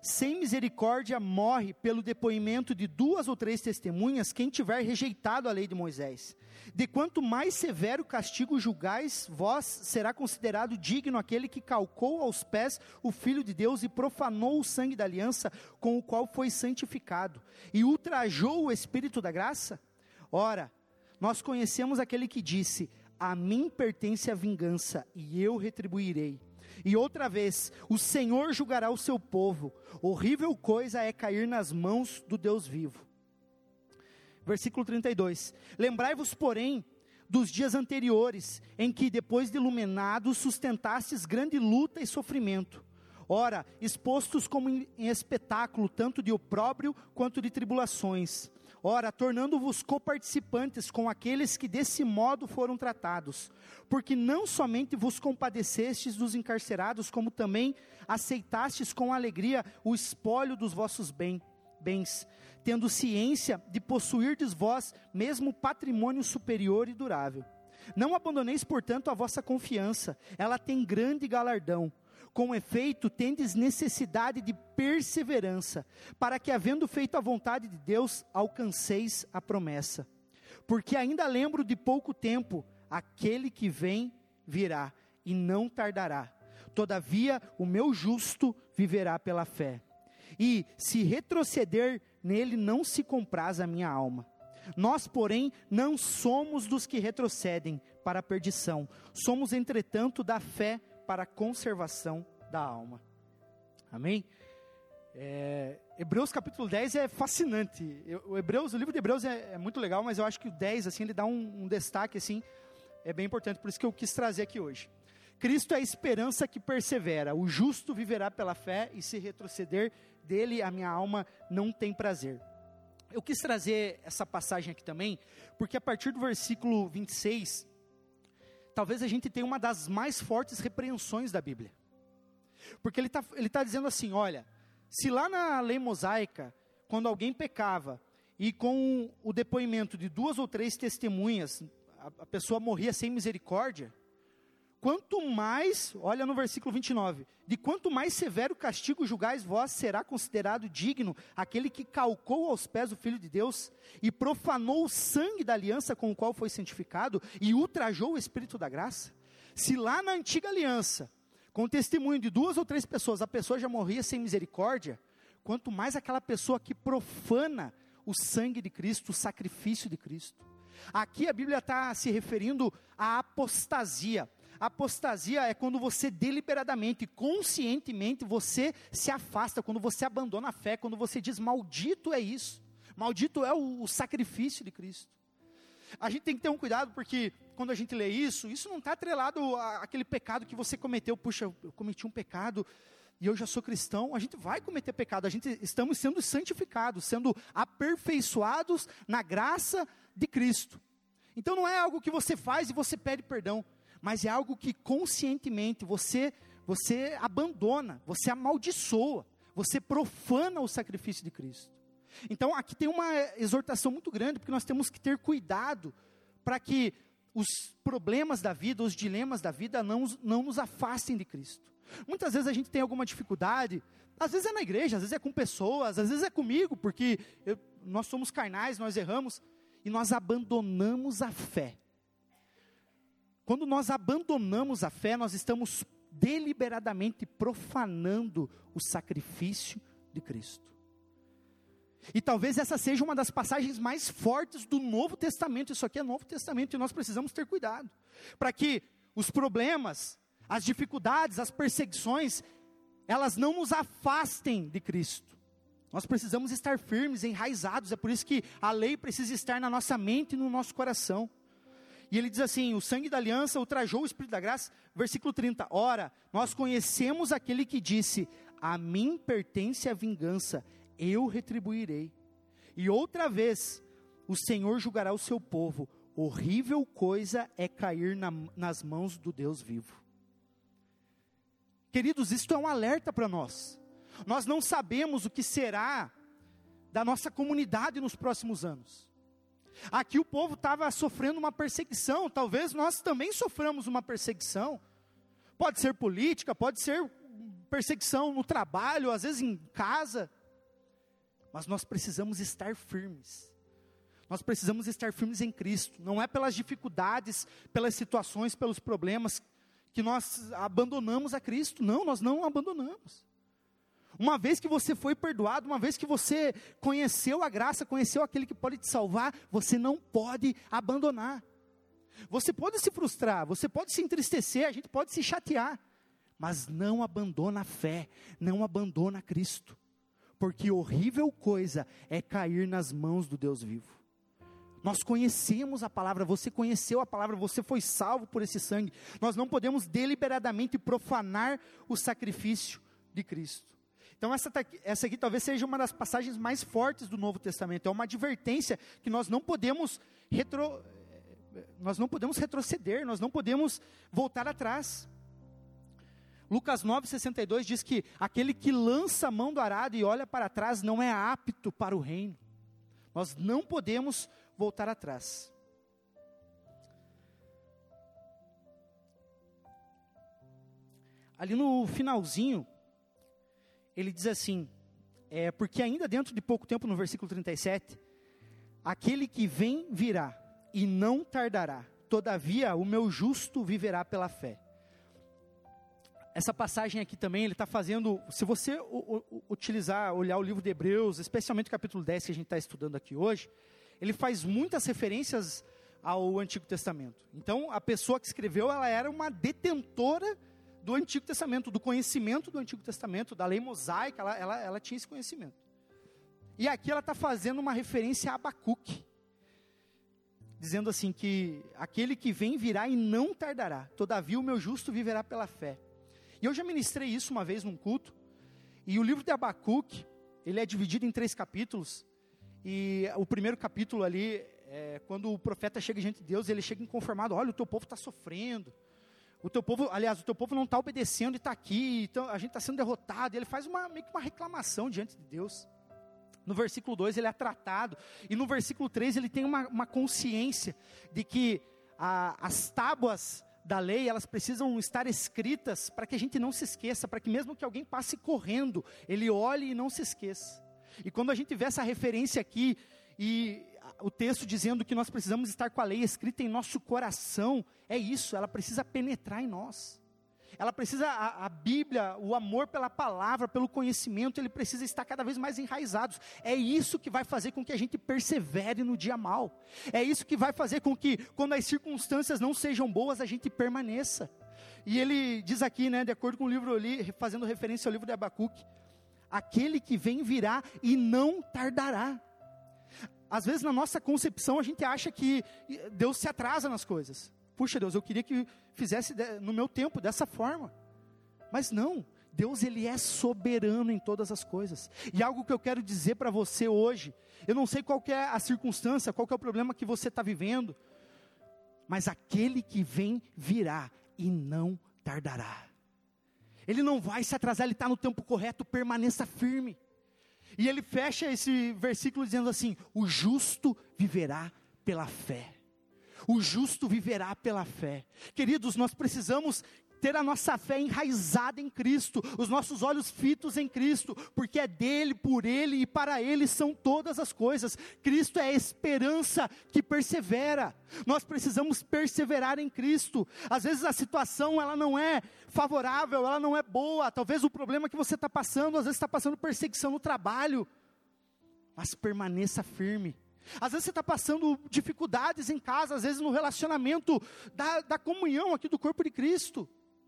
sem misericórdia morre pelo depoimento de 2 ou 3 testemunhas quem tiver rejeitado a lei de Moisés. De quanto mais severo castigo julgais, vós será considerado digno aquele que calcou aos pés o Filho de Deus e profanou o sangue da aliança com o qual foi santificado, e ultrajou o Espírito da graça? Ora, nós conhecemos aquele que disse: a mim pertence a vingança, e eu retribuirei. E outra vez, o Senhor julgará o seu povo. Horrível coisa é cair nas mãos do Deus vivo. Versículo 32. Lembrai-vos, porém, dos dias anteriores, em que, depois de iluminados, sustentastes grande luta e sofrimento. Ora, expostos como em espetáculo, tanto de opróbrio quanto de tribulações. Ora, tornando-vos coparticipantes com aqueles que desse modo foram tratados, porque não somente vos compadecestes dos encarcerados, como também aceitastes com alegria o espólio dos vossos bens, tendo ciência de possuirdes vós mesmo patrimônio superior e durável. Não abandoneis, portanto, a vossa confiança, ela tem grande galardão. Com efeito, tendes necessidade de perseverança, para que, havendo feito a vontade de Deus, alcanceis a promessa. Porque ainda lembro de pouco tempo, aquele que vem virá, e não tardará. Todavia, o meu justo viverá pela fé. E, se retroceder, nele não se compraz a minha alma. Nós, porém, não somos dos que retrocedem para a perdição. Somos, entretanto, da fé para a conservação da alma. Amém? Hebreus capítulo 10 é fascinante. O livro de Hebreus é muito legal, mas eu acho que o 10, assim, ele dá um destaque, assim, é bem importante, por isso que eu quis trazer aqui hoje. Cristo é a esperança que persevera, o justo viverá pela fé, e se retroceder dele, a minha alma não tem prazer. Eu quis trazer essa passagem aqui também, porque a partir do versículo 26, talvez a gente tenha uma das mais fortes repreensões da Bíblia. Porque ele tá dizendo assim, olha, se lá na lei mosaica, quando alguém pecava, e com o depoimento de 2 ou 3 testemunhas, a pessoa morria sem misericórdia, quanto mais, olha no versículo 29, de quanto mais severo castigo julgais vós, será considerado digno aquele que calcou aos pés o Filho de Deus, e profanou o sangue da aliança com o qual foi santificado, e ultrajou o Espírito da graça. Se lá na antiga aliança, com o testemunho de 2 ou 3 pessoas, a pessoa já morria sem misericórdia, quanto mais aquela pessoa que profana o sangue de Cristo, o sacrifício de Cristo. Aqui a Bíblia está se referindo à apostasia. A apostasia é quando você deliberadamente, conscientemente, você se afasta, quando você abandona a fé, quando você diz, maldito é isso, maldito é o sacrifício de Cristo. A gente tem que ter um cuidado, porque quando a gente lê isso não está atrelado àquele pecado que você cometeu. Puxa, eu cometi um pecado e eu já sou cristão. A gente vai cometer pecado, estamos sendo santificados, sendo aperfeiçoados na graça de Cristo. Então não é algo que você faz e você pede perdão, mas é algo que conscientemente você abandona, você amaldiçoa, você profana o sacrifício de Cristo. Então aqui tem uma exortação muito grande, porque nós temos que ter cuidado para que os problemas da vida, os dilemas da vida não nos afastem de Cristo. Muitas vezes a gente tem alguma dificuldade, às vezes é na igreja, às vezes é com pessoas, às vezes é comigo, porque nós somos carnais, nós erramos, e nós abandonamos a fé. Quando nós abandonamos a fé, nós estamos deliberadamente profanando o sacrifício de Cristo. E talvez essa seja uma das passagens mais fortes do Novo Testamento. Isso aqui é Novo Testamento e nós precisamos ter cuidado, para que os problemas, as dificuldades, as perseguições, elas não nos afastem de Cristo. Nós precisamos estar firmes, enraizados. É por isso que a lei precisa estar na nossa mente e no nosso coração. E ele diz assim, o sangue da aliança ultrajou o Espírito da graça, versículo 30, ora, nós conhecemos aquele que disse, a mim pertence a vingança, eu retribuirei. E outra vez, o Senhor julgará o seu povo, horrível coisa é cair nas mãos do Deus vivo. Queridos, isto é um alerta para nós. Nós não sabemos o que será da nossa comunidade nos próximos anos. Aqui o povo estava sofrendo uma perseguição, talvez nós também soframos uma perseguição. Pode ser política, pode ser perseguição no trabalho, às vezes em casa. Mas nós precisamos estar firmes. Nós precisamos estar firmes em Cristo. Não é pelas dificuldades, pelas situações, pelos problemas que nós abandonamos a Cristo. Não, nós não abandonamos. Uma vez que você foi perdoado, uma vez que você conheceu a graça, conheceu aquele que pode te salvar, você não pode abandonar. Você pode se frustrar, você pode se entristecer, a gente pode se chatear, mas não abandona a fé, não abandona Cristo, porque horrível coisa é cair nas mãos do Deus vivo. Nós conhecemos a palavra, você conheceu a palavra, você foi salvo por esse sangue. Nós não podemos deliberadamente profanar o sacrifício de Cristo. Então essa aqui talvez seja uma das passagens mais fortes do Novo Testamento. É uma advertência que nós não podemos retroceder, nós não podemos voltar atrás. Lucas 9,62 diz que aquele que lança a mão do arado e olha para trás não é apto para o reino. Nós não podemos voltar atrás. Ali no finalzinho, ele diz assim, porque ainda dentro de pouco tempo, no versículo 37, aquele que vem virá e não tardará, todavia o meu justo viverá pela fé. Essa passagem aqui também, ele está fazendo, se você olhar o livro de Hebreus, especialmente o capítulo 10 que a gente está estudando aqui hoje, ele faz muitas referências ao Antigo Testamento. Então, a pessoa que escreveu, ela era uma detentora do Antigo Testamento, do conhecimento do Antigo Testamento, da lei mosaica, ela tinha esse conhecimento. E aqui ela está fazendo uma referência a Abacuque, dizendo assim que aquele que vem virá e não tardará, todavia o meu justo viverá pela fé. E eu já ministrei isso uma vez num culto, e o livro de Abacuque, ele é dividido em 3 capítulos, e o primeiro capítulo ali, quando o profeta chega diante de Deus, ele chega inconformado, olha, o teu povo está sofrendo, o teu povo não está obedecendo e está aqui, então a gente está sendo derrotado, e ele faz meio que uma reclamação diante de Deus. No versículo 2 ele é tratado, e no versículo 3 ele tem uma consciência de que as tábuas da lei, elas precisam estar escritas para que a gente não se esqueça, para que mesmo que alguém passe correndo, ele olhe e não se esqueça. E quando a gente vê essa referência aqui, e o texto dizendo que nós precisamos estar com a lei escrita em nosso coração, é isso, ela precisa penetrar em nós. Ela precisa, a Bíblia, o amor pela palavra, pelo conhecimento, ele precisa estar cada vez mais enraizados. É isso que vai fazer com que a gente persevere no dia mal. É isso que vai fazer com que, quando as circunstâncias não sejam boas, a gente permaneça. E ele diz aqui, de acordo com o livro ali, fazendo referência ao livro de Abacuque, aquele que vem virá e não tardará. Às vezes na nossa concepção a gente acha que Deus se atrasa nas coisas. Puxa Deus, eu queria que fizesse no meu tempo, dessa forma. Mas não, Deus ele é soberano em todas as coisas. E algo que eu quero dizer para você hoje, eu não sei qual que é a circunstância, qual que é o problema que você está vivendo, mas aquele que vem virá e não tardará. Ele não vai se atrasar, ele está no tempo correto, permaneça firme. E ele fecha esse versículo dizendo assim, o justo viverá pela fé. O justo viverá pela fé. Queridos, nós precisamos ter a nossa fé enraizada em Cristo, os nossos olhos fitos em Cristo, porque é dele, por ele e para ele são todas as coisas. Cristo é a esperança que persevera. Nós precisamos perseverar em Cristo. Às vezes a situação ela não é favorável, ela não é boa. Talvez o problema que você está passando, às vezes está passando perseguição no trabalho, mas permaneça firme. Às vezes você está passando dificuldades em casa, às vezes no relacionamento da comunhão aqui do corpo de Cristo.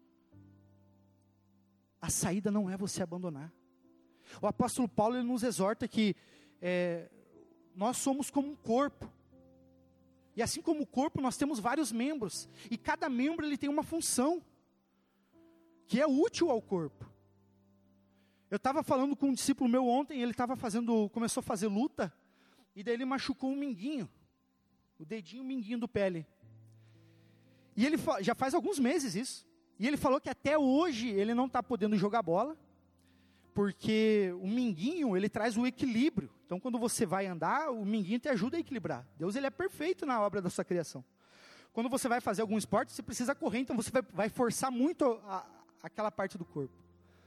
A saída não é você abandonar. O apóstolo Paulo ele nos exorta que nós somos como um corpo. E assim como o corpo, nós temos vários membros. E cada membro ele tem uma função que é útil ao corpo. Eu estava falando com um discípulo meu ontem, ele começou a fazer luta. E daí ele machucou um minguinho, o dedinho minguinho do pé ali. E ele já faz alguns meses isso. E ele falou que até hoje ele não está podendo jogar bola, porque o minguinho ele traz o equilíbrio. Então quando você vai andar, o minguinho te ajuda a equilibrar. Deus ele é perfeito na obra da sua criação. Quando você vai fazer algum esporte, você precisa correr, então você vai forçar muito aquela parte do corpo.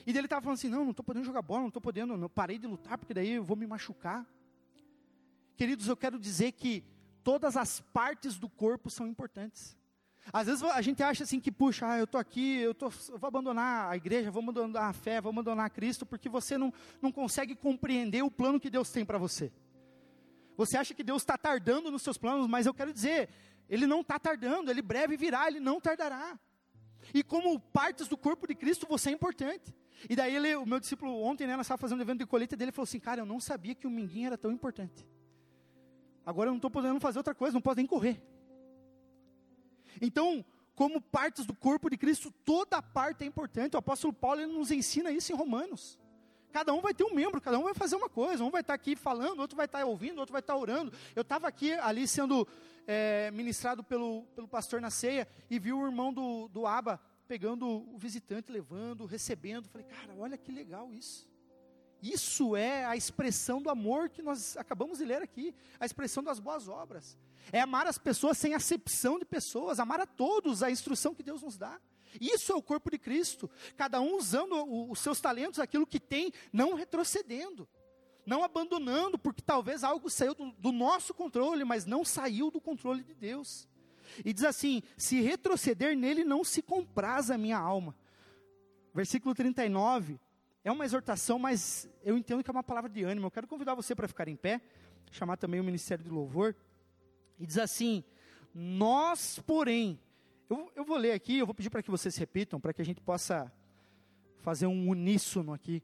E daí ele estava falando assim, não estou podendo jogar bola, não parei de lutar, porque daí eu vou me machucar. Queridos, eu quero dizer que todas as partes do corpo são importantes. Às vezes a gente acha assim que, puxa, eu estou aqui, eu vou abandonar a igreja, vou abandonar a fé, vou abandonar Cristo, porque você não consegue compreender o plano que Deus tem para você. Você acha que Deus está tardando nos seus planos, mas eu quero dizer, Ele não está tardando, Ele breve virá, Ele não tardará. E como partes do corpo de Cristo, você é importante. E daí o meu discípulo ontem, nós estávamos fazendo um evento de colheita dele, falou assim, cara, eu não sabia que o minguinho era tão importante. Agora eu não estou podendo fazer outra coisa, não posso nem correr. Então, como partes do corpo de Cristo, toda parte é importante. O apóstolo Paulo, ele nos ensina isso em Romanos. Cada um vai ter um membro, cada um vai fazer uma coisa. Um vai estar aqui falando, outro vai estar ouvindo, outro vai estar orando. Eu estava aqui, ali sendo ministrado pelo pastor na ceia, e vi o irmão do Aba pegando o visitante, levando, recebendo. Falei, cara, olha que legal isso. Isso é a expressão do amor que nós acabamos de ler aqui. A expressão das boas obras. É amar as pessoas sem acepção de pessoas. Amar a todos, a instrução que Deus nos dá. Isso é o corpo de Cristo. Cada um usando os seus talentos, aquilo que tem, não retrocedendo. Não abandonando, porque talvez algo saiu do nosso controle, mas não saiu do controle de Deus. E diz assim, se retroceder nele não se compraz a minha alma. Versículo 39, é uma exortação, mas eu entendo que é uma palavra de ânimo. Eu quero convidar você para ficar em pé, chamar também o Ministério de Louvor. E diz assim, nós porém, eu vou ler aqui, eu vou pedir para que vocês repitam, para que a gente possa fazer um uníssono aqui.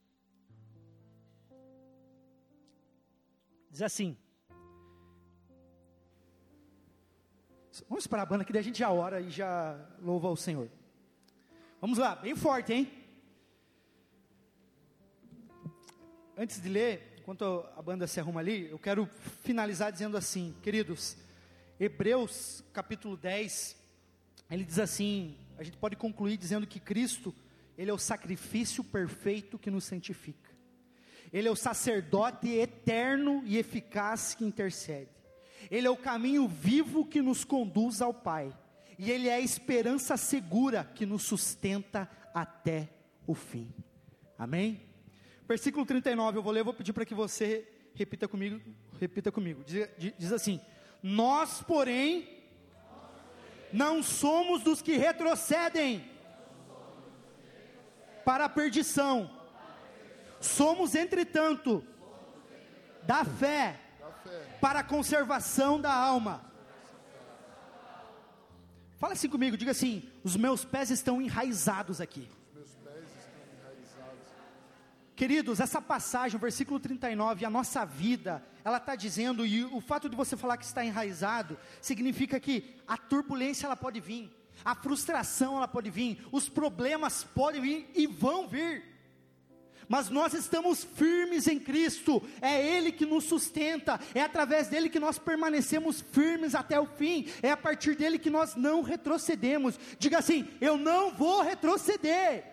Diz assim, vamos para a banda, que daí a gente já ora e já louva ao Senhor. Vamos lá, bem forte, hein? Antes de ler, enquanto a banda se arruma ali, eu quero finalizar dizendo assim, queridos, Hebreus capítulo 10, ele diz assim, a gente pode concluir dizendo que Cristo, Ele é o sacrifício perfeito que nos santifica. Ele é o sacerdote eterno e eficaz que intercede. Ele é o caminho vivo que nos conduz ao Pai. E Ele é a esperança segura que nos sustenta até o fim. Amém? Versículo 39, eu vou ler, eu vou pedir para que você repita comigo. Diz assim, nós porém, não somos dos que retrocedem para a perdição. Somos, entretanto, da fé para a conservação da alma. Fala assim comigo, diga assim, os meus pés estão enraizados aqui. Queridos, essa passagem, o versículo 39, a nossa vida, ela está dizendo, e o fato de você falar que está enraizado, significa que a turbulência ela pode vir, a frustração ela pode vir, os problemas podem vir e vão vir, mas nós estamos firmes em Cristo, é Ele que nos sustenta, é através dEle que nós permanecemos firmes até o fim, é a partir dEle que nós não retrocedemos. Diga assim, eu não vou retroceder.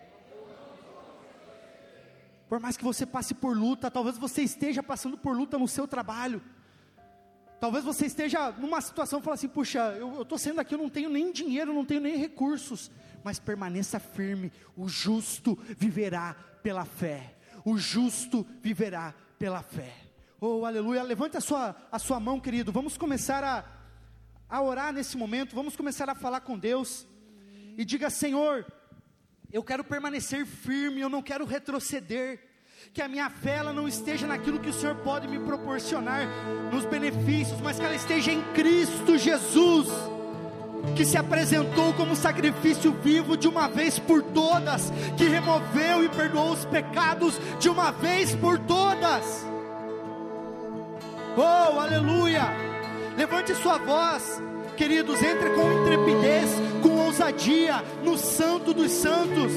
Por mais que você passe por luta, talvez você esteja passando por luta no seu trabalho, talvez você esteja numa situação e fala assim, puxa, eu estou saindo aqui, eu não tenho nem dinheiro, não tenho nem recursos, mas permaneça firme, o justo viverá pela fé, o justo viverá pela fé. Oh, aleluia, levante a sua mão, querido, vamos começar a orar nesse momento, vamos começar a falar com Deus, e diga, Senhor, eu quero permanecer firme, eu não quero retroceder, que a minha fé ela não esteja naquilo que o Senhor pode me proporcionar, nos benefícios, mas que ela esteja em Cristo Jesus, que se apresentou como sacrifício vivo de uma vez por todas, que removeu e perdoou os pecados de uma vez por todas. Oh, aleluia, levante sua voz, queridos, entre com intrepidez, com ousadia, no Santo dos Santos.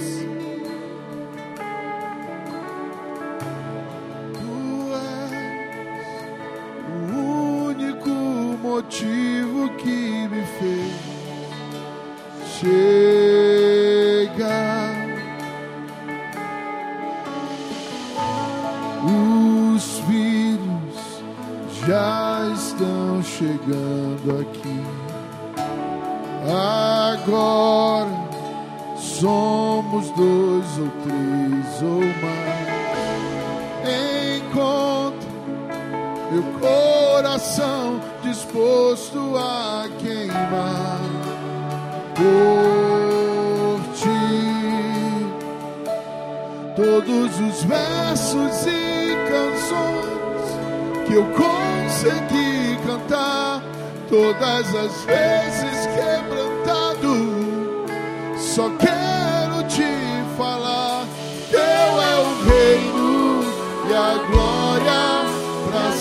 Tu és o único motivo que me fez chegar. Os filhos já estão chegando aqui. Agora somos dois ou três ou mais, encontra meu coração disposto a queimar por ti. Todos os versos e canções que eu consegui cantar, todas as vezes quebrantado, só quero te falar. Teu é o reino e a glória para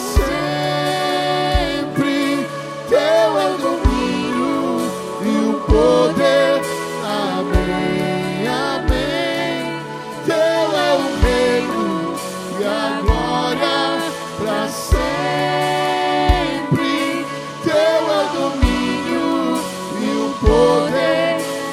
sempre. Teu é o domínio e o poder. Amém, amém. Teu é o reino e a glória para sempre. Teu é o domínio e o poder.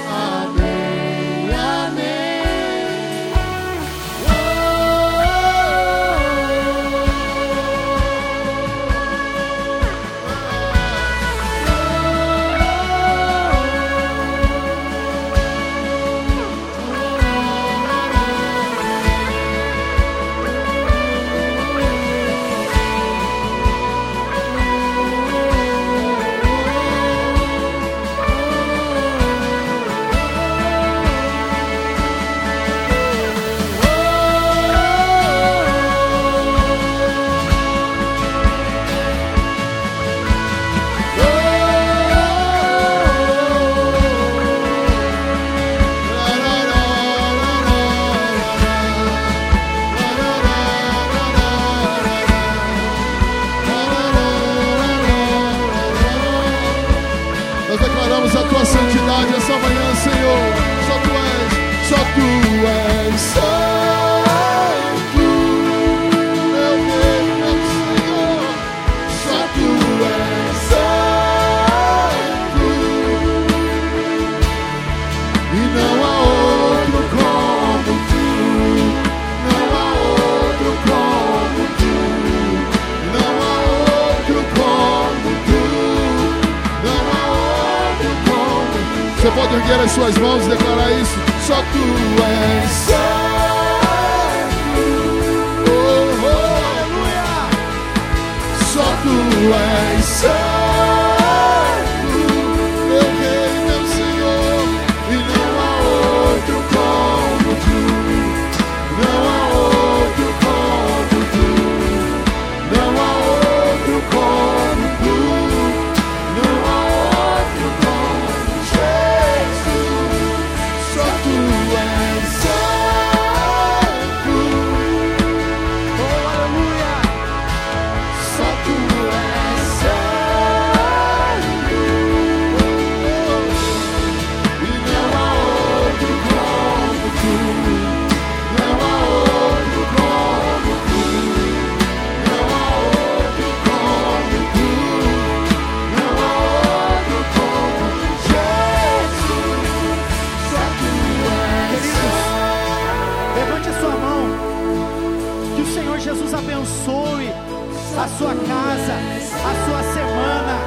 Santidade essa manhã, Senhor. Só Tu és santo, meu Deus, meu Senhor. Só Tu és santo, e não há outro como Tu, não há outro como Tu, não há outro como Tu, não há outro como Tu. Você pode erguer as suas mãos e declarar isso. Só Tu és santo. Oh, oh, aleluia. Só Tu és santo, meu Rei, meu Senhor. E não há outro como Tu, não há outro como Tu, não há outro como Tu, não há outro como Jesus. Só Tu és santo. Oh, aleluia. Só Tu és santo. E não há outro como Tu, não há outro como Tu, não há outro como Tu, não há outro como Jesus. Só Tu és santo. Levante a sua mão. Que o Senhor Jesus abençoe a sua casa, a sua semana.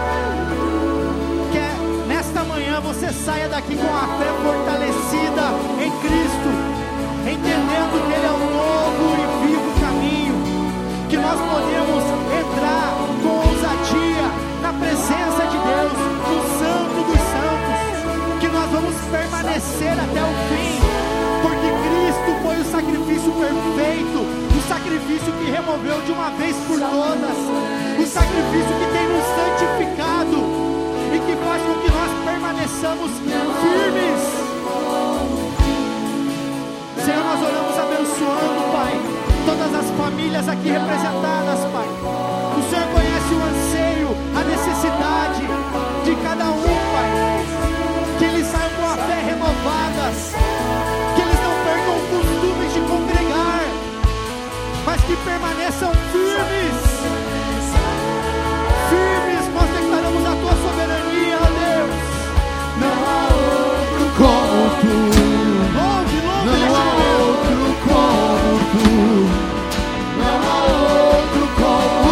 Que nesta manhã você saia daqui com a fé fortalecida em Cristo, entendendo que Ele é o novo e vivo caminho, que nós podemos entrar com ousadia na presença de Deus, no Santo dos Santos, que nós vamos permanecer até o fim, porque Cristo foi o sacrifício perfeito, o sacrifício que removeu de uma vez por todas, o sacrifício que tem nos santificado e que faz com que nós permaneçamos firmes. Senhor, nós oramos abençoando, Pai, todas as famílias aqui representadas, Pai. O Senhor conhece o anseio, a necessidade de cada um, Pai. Que eles saiam com a fé renovadas, que eles não percam o costume de congregar, mas que permaneçam firmes. Firmes, nós declaramos a Tua soberania, ó Deus. Não há outro como Tu, não há outro como Tu, não há outro como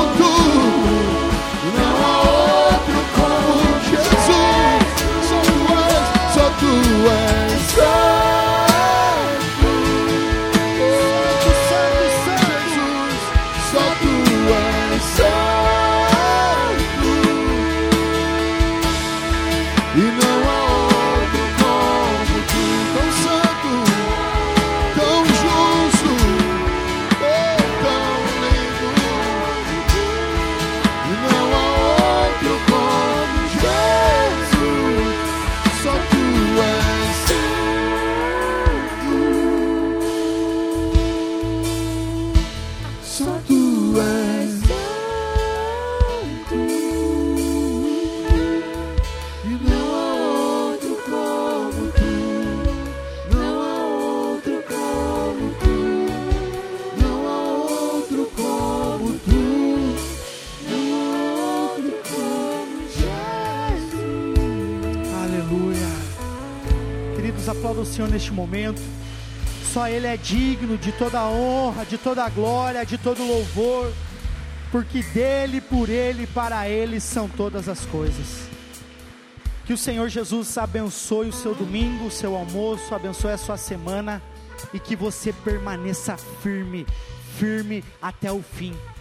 Aleluia. Queridos, aplaudam o Senhor neste momento. Só Ele é digno de toda a honra, de toda a glória, de todo o louvor, porque dEle, por Ele e para Ele são todas as coisas. Que o Senhor Jesus abençoe o seu domingo, o seu almoço, abençoe a sua semana, e que você permaneça firme, firme até o fim.